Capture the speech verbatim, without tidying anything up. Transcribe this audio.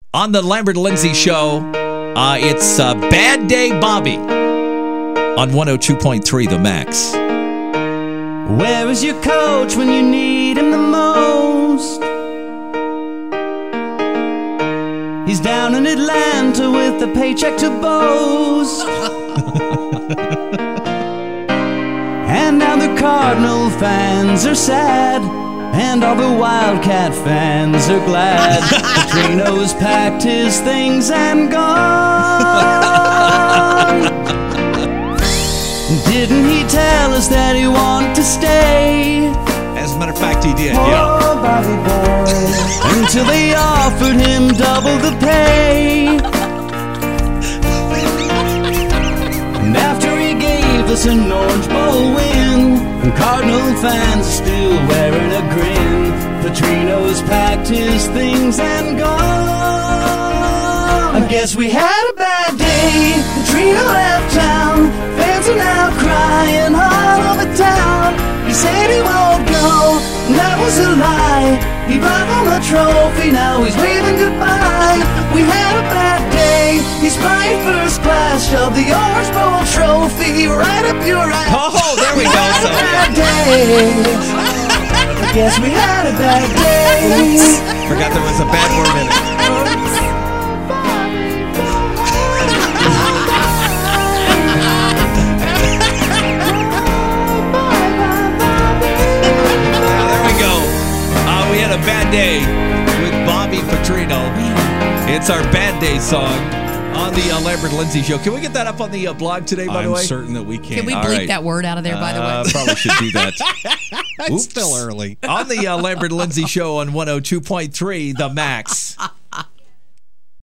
On the Lambert Lindsay Show, uh, it's uh, Bad Day Bobby on one oh two point three The Max. Where is your coach when you need him the most? He's down in Atlanta with a paycheck to boast. And now the Cardinal fans are sad, and all the Wildcat fans are glad. Petrino's packed his things and gone. Didn't he tell us that he wanted to stay? As a matter of fact, he did, Oh, yeah. Bobby boy. Until they offered him double the pay. And after he gave us an Orange Bowl win, and Cardinal fans are still wearing a grin. Petrino's packed his things and gone. I guess we had a bad day. Petrino left town. Fans are now crying all over town. He said he won't go, and that was a lie. He brought home a trophy, now he's waving goodbye. We had a bad day. He's flying first class, shoved the Orange Bowl trophy right up your ass. Oh, there we go. So. Bad day. I guess we had a bad day. Forgot there was a bad word in it. A bad day with Bobby Petrino. It's our Bad Day song on the uh, Lambert Lindsay Show. Can we get that up on the uh, blog today, by I'm the way? I'm certain that we can. Can we bleep right. that word out of there, by the way? Uh, probably should do that. It's still early. On the uh, Lambert Lindsay Show on one oh two point three The Max.